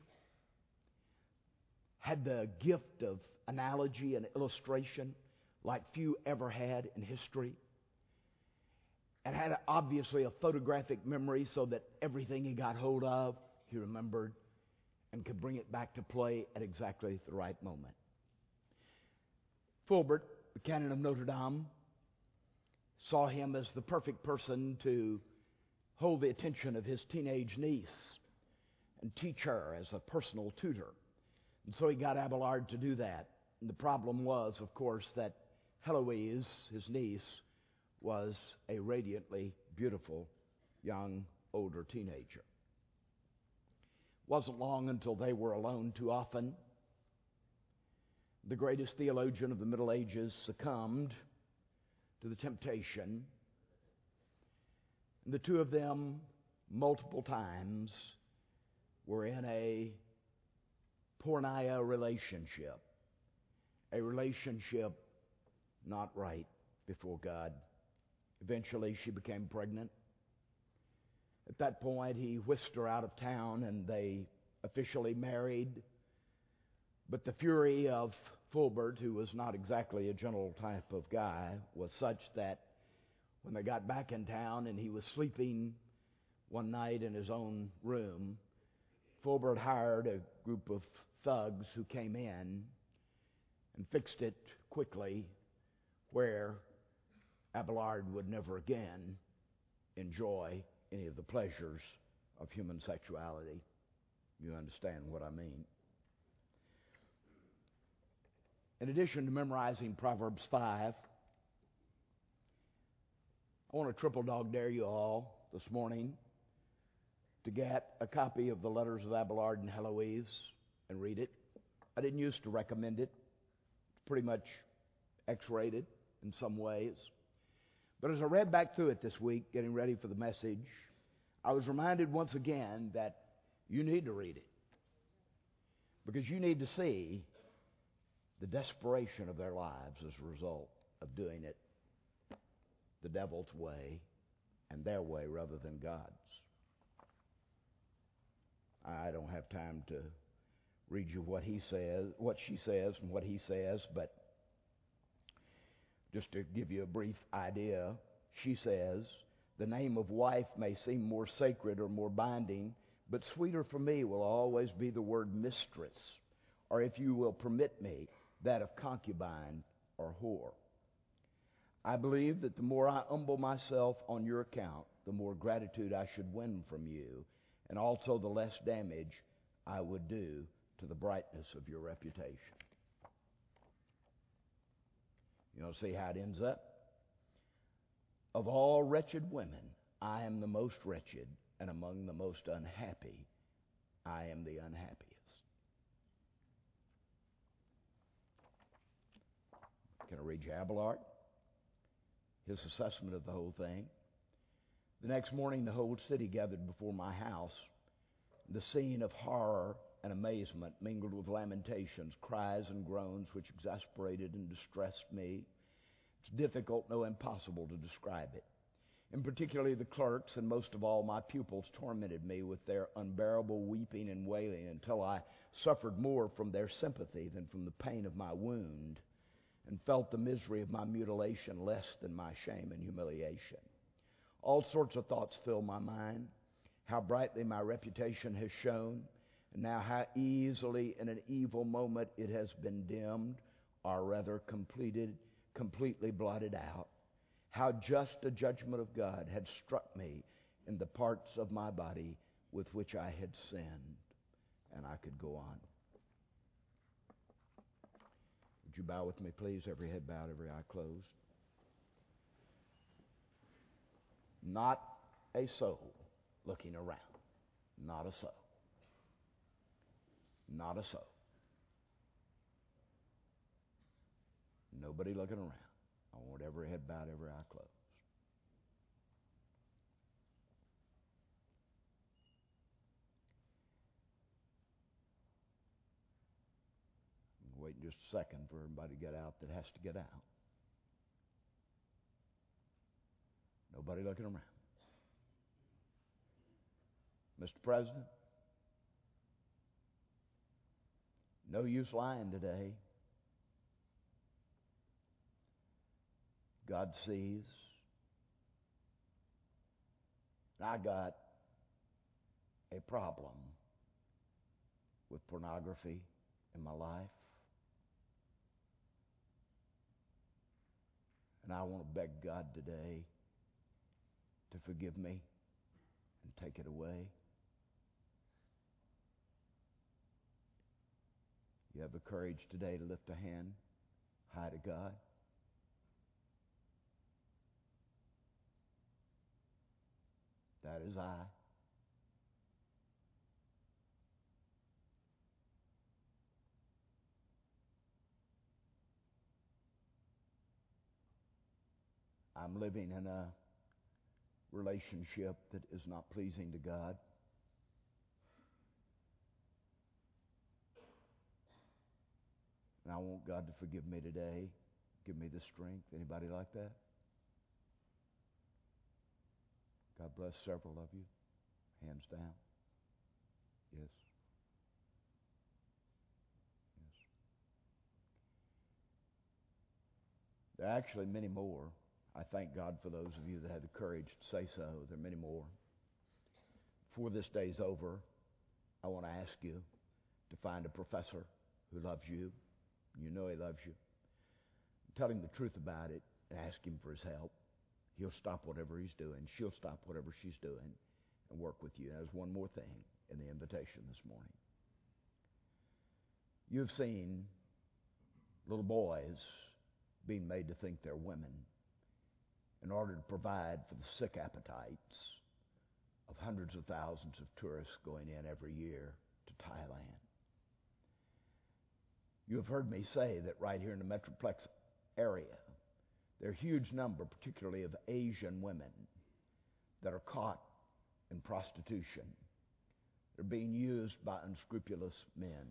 S1: Had the gift of analogy and illustration like few ever had in history. And had obviously a photographic memory so that everything he got hold of, he remembered and could bring it back to play at exactly the right moment. Fulbert, the canon of Notre Dame, saw him as the perfect person to hold the attention of his teenage niece and teach her as a personal tutor. And so he got Abelard to do that. And the problem was, of course, that Heloise, his niece, was a radiantly beautiful young older teenager. Wasn't long until they were alone too often. The greatest theologian of the Middle Ages succumbed to the temptation. And the two of them, multiple times, were in a porneia relationship. A relationship not right before God. Eventually, she became pregnant. At that point, he whisked her out of town, and they officially married. But the fury of Fulbert, who was not exactly a gentle type of guy, was such that when they got back in town and he was sleeping one night in his own room, Fulbert hired a group of thugs who came in and fixed it quickly where Abelard would never again enjoy any of the pleasures of human sexuality. You understand what I mean. In addition to memorizing Proverbs five, I want to triple dog dare you all this morning to get a copy of the letters of Abelard and Heloise and read it. I didn't used to recommend it. It's pretty much X-rated in some ways. But as I read back through it this week, getting ready for the message, I was reminded once again that you need to read it, because you need to see the desperation of their lives as a result of doing it the devil's way, and their way rather than God's. I don't have time to read you what he says, what she says, and what he says, but just to give you a brief idea, she says, "The name of wife may seem more sacred or more binding, but sweeter for me will always be the word mistress, or if you will permit me, that of concubine or whore. I believe that the more I humble myself on your account, the more gratitude I should win from you, and also the less damage I would do to the brightness of your reputation." You know, see how it ends up? "Of all wretched women, I am the most wretched, and among the most unhappy, I am the unhappiest." Can I read you Abelard? His assessment of the whole thing. "The next morning the whole city gathered before my house. The scene of horror and amazement mingled with lamentations, cries and groans which exasperated and distressed me. It's difficult, no impossible, to describe it. And particularly the clerks and most of all my pupils tormented me with their unbearable weeping and wailing until I suffered more from their sympathy than from the pain of my wound, and felt the misery of my mutilation less than my shame and humiliation. All sorts of thoughts filled my mind. How brightly my reputation has shone, and now how easily in an evil moment it has been dimmed, or rather completed, completely blotted out. How just a judgment of God had struck me in the parts of my body with which I had sinned." And I could go on. Would you bow with me, please? Every head bowed, every eye closed. Not a soul looking around. Not a soul. Not a soul. Nobody looking around. I want every head bowed, every eye closed. I'm waiting just a second for everybody to get out that has to get out. Nobody looking around. Mister President, no use lying today. God sees. I got a problem with pornography in my life. And I want to beg God today to forgive me and take it away. You have the courage today to lift a hand high to God. That is I. I'm living in a relationship that is not pleasing to God. And I want God to forgive me today. Give me the strength. Anybody like that? God bless several of you. Hands down. Yes. Yes. There are actually many more. I thank God for those of you that had the courage to say so. There are many more. Before this day's over, I want to ask you to find a professor who loves you. You know he loves you. Tell him the truth about it and ask him for his help. He'll stop whatever he's doing. She'll stop whatever she's doing and work with you. And there's one more thing in the invitation this morning. You've seen little boys being made to think they're women in order to provide for the sick appetites of hundreds of thousands of tourists going in every year to Thailand. You have heard me say that right here in the Metroplex area, there are a huge number, particularly of Asian women, that are caught in prostitution. They're being used by unscrupulous men.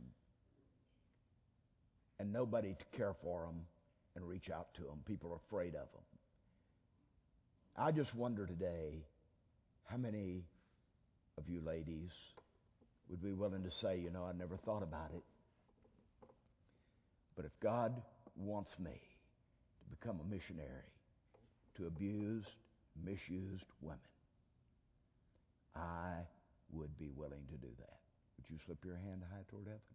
S1: And nobody to care for them and reach out to them. People are afraid of them. I just wonder today, how many of you ladies would be willing to say, you know, I never thought about it. But if God wants me to become a missionary to abused, misused women, I would be willing to do that. Would you slip your hand high toward heaven?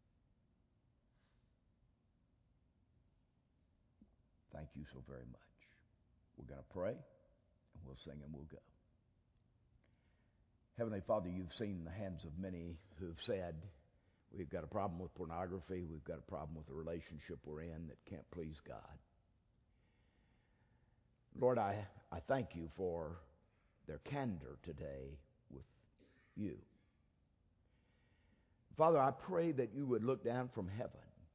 S1: Thank you so very much. We're going to pray, and we'll sing, and we'll go. Heavenly Father, you've seen the hands of many who've said, we've got a problem with pornography, we've got a problem with the relationship we're in that can't please God. Lord, I, I thank you for their candor today with you. Father, I pray that you would look down from heaven.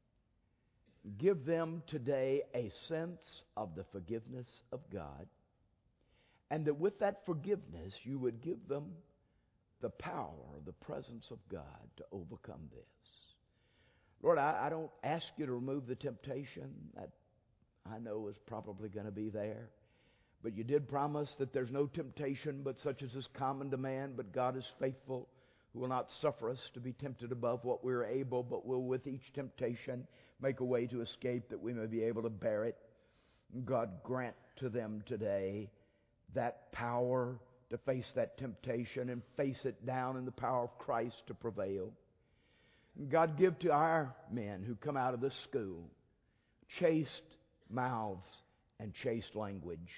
S1: Give them today a sense of the forgiveness of God, and that with that forgiveness you would give them the power, the presence of God to overcome this. Lord, I, I don't ask you to remove the temptation that I know is probably going to be there, but you did promise that there's no temptation but such as is common to man, but God is faithful, who will not suffer us to be tempted above what we're able, but will with each temptation make a way to escape that we may be able to bear it. God, grant to them today that power to face that temptation and face it down in the power of Christ to prevail. God, give to our men who come out of this school chaste mouths and chaste language.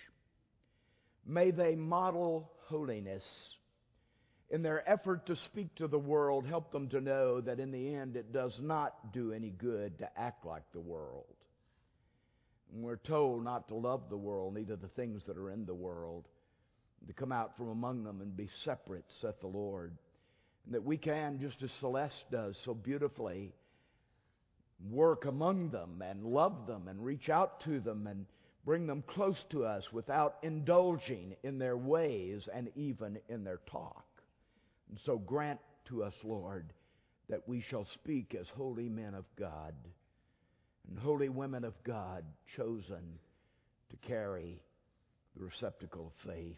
S1: May they model holiness. In their effort to speak to the world, help them to know that in the end it does not do any good to act like the world. And we're told not to love the world, neither the things that are in the world, to come out from among them and be separate, saith the Lord. And that we can, just as Celeste does so beautifully, work among them and love them and reach out to them and bring them close to us without indulging in their ways and even in their talk. And so grant to us, Lord, that we shall speak as holy men of God and holy women of God, chosen to carry the receptacle of faith.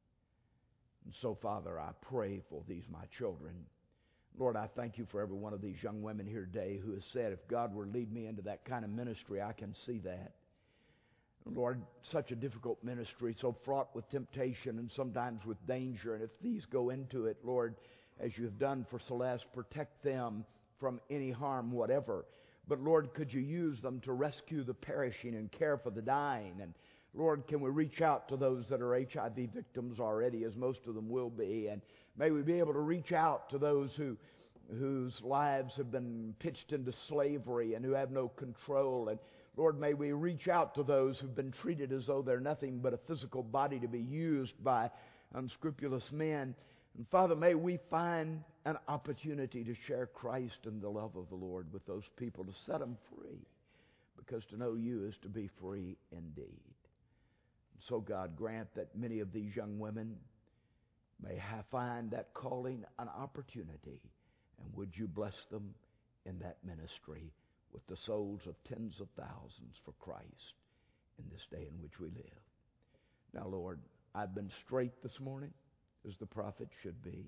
S1: And so, Father, I pray for these, my children. Lord, I thank you for every one of these young women here today who has said, if God were to lead me into that kind of ministry, I can see that. Lord, such a difficult ministry, so fraught with temptation and sometimes with danger. And if these go into it, Lord, as you have done for Celeste, protect them from any harm whatever. But Lord, could you use them to rescue the perishing and care for the dying? And Lord, can we reach out to those that are H I V victims already, as most of them will be? And may we be able to reach out to those who whose lives have been pitched into slavery and who have no control. And Lord, may we reach out to those who've been treated as though they're nothing but a physical body to be used by unscrupulous men. And Father, may we find an opportunity to share Christ and the love of the Lord with those people, to set them free, because to know you is to be free indeed. So God, grant that many of these young women may have, find that calling an opportunity, and would you bless them in that ministry with the souls of tens of thousands for Christ in this day in which we live. Now, Lord, I've been straight this morning, as the prophet should be.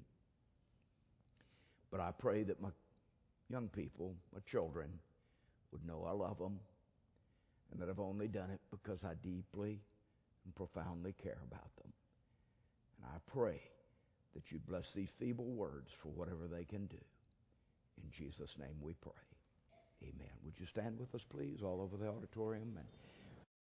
S1: But I pray that my young people, my children, would know I love them, and that I've only done it because I deeply and profoundly care about them. And I pray that you bless these feeble words for whatever they can do. In Jesus' name we pray. Amen. Would you stand with us, please, all over the auditorium? And